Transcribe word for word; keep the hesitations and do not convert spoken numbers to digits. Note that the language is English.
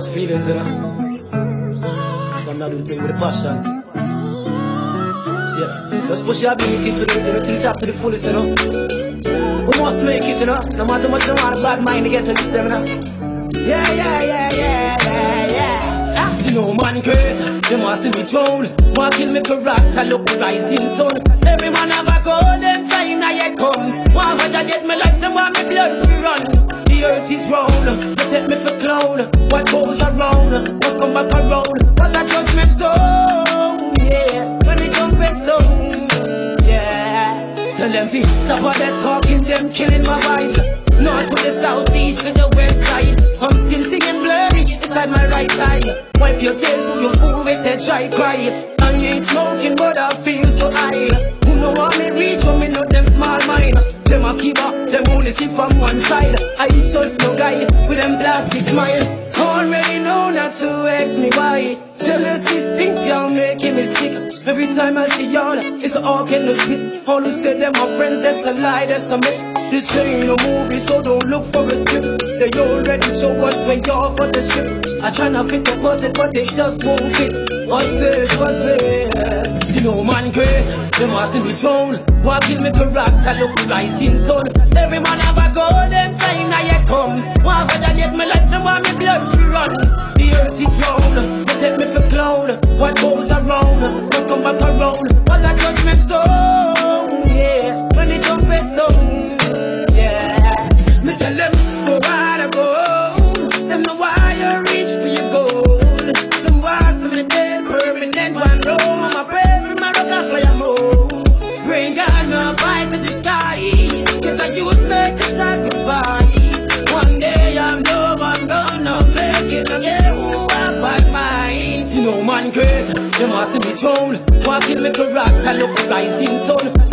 mixed feelings, you know. So I'm not doing things with a passion. So yeah, just push your ability to the, to the top to the fullest, you know. We must make it, you know. No matter how much you want a bad mind to get to this, you know. Yeah, yeah, yeah, yeah, yeah, yeah. Ah, you know, man, great. They must see me drown. Want kill me character, look rising sun. Every man have a go, them time now yet come. Want to get me like them, want me blood to run. The earth is round, protect me for clown. What goes around, must come back around. What a judgment zone, yeah. When it comes back zone, yeah. Tell them fi stop all that talking, them killing my vibes. North to the southeast to the west side. I'm still singing blurry inside my right eye. Wipe your tears, move your fool with that dry cry. And you ain't smoking, but I feel so high. Who know how me reach when me know them small mind. Them a keep up, them only see from one side. I trust no guy with them plastic smiles. Already know not to ask me why. Jealousy stinks, y'all making me sick. Every time I see y'all, it's a hawk in the spit. All who say them are friends, that's a lie, that's a myth. This ain't no movie, so don't look for a script. They already show us when you're for the script. I try to fit the puzzle, but they just won't fit. What's this, what's this? You know man great, they must see me drown. Want kill me character, look rising sun. Every man have a go, them time now yet come. Want to get me like them, want me blood to run. The earth is round, protect me for clown. What goes around, must come back around. What a judgment zone, yeah. When it comes back zone, yeah. Me tell them, go where I go. Them know why you reach for your goal. Them walk for me dead, permanent one row. My prayer for my rock, I fly a move. Bring God no fight to the sky. Cause I use make the sacrifice. One day I'm no, I'm gonna make it again. Who I'm bad mind. You know man great, they must see me drown. Want kill me character, look rising sun.